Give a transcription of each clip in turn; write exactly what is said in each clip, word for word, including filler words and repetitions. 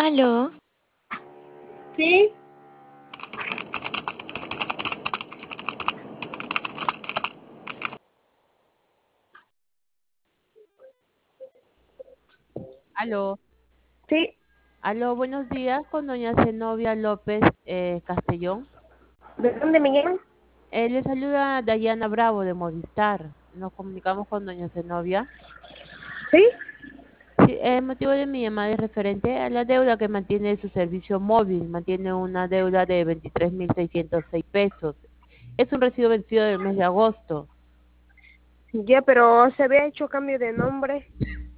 ¿Aló? Sí, Aló, sí. aló, buenos días con doña Zenobia López eh, Castellón. ¿De dónde me llaman? Eh, le saluda Dayana Bravo de Movistar. Nos comunicamos con doña Zenobia. Sí. Sí, el motivo de mi llamada es referente a la deuda que mantiene su servicio móvil. Mantiene una deuda de veintitrés mil seiscientos seis pesos. Es un recibo vencido del mes de agosto. Ya, pero se había hecho cambio de nombre.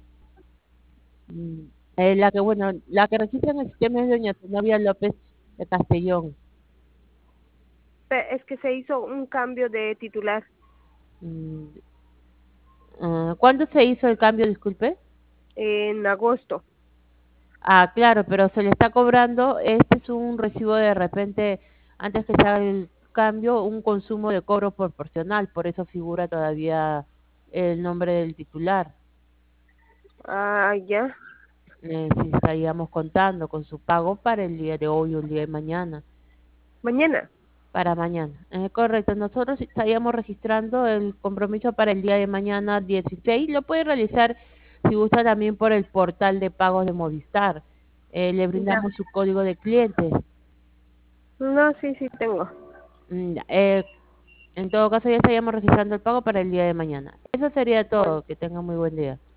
Mm, eh, la que, bueno, la que registra en el sistema es doña Zenobia López de Castellón. Pe- Es que se hizo un cambio de titular Mm, ah, ¿cuándo se hizo el cambio, disculpe? en agosto. Ah, claro, pero se le está cobrando, este es un recibo de repente, antes que se haga el cambio, un consumo de cobro proporcional, por eso figura todavía el nombre del titular. Ah, ya. Eh, si estaríamos contando con su pago para el día de hoy o el día de mañana, Mañana. para mañana. Eh, correcto, nosotros estaríamos registrando el compromiso para el día de mañana dieciséis. Lo puede realizar si gusta también por el portal de pagos de Movistar. Eh, le Ya. brindamos su código de clientes. No, sí, sí tengo. Mm, ya, eh, en todo caso, ya estaríamos registrando el pago para el día de mañana. Eso sería Bueno. todo. Que tenga muy buen día.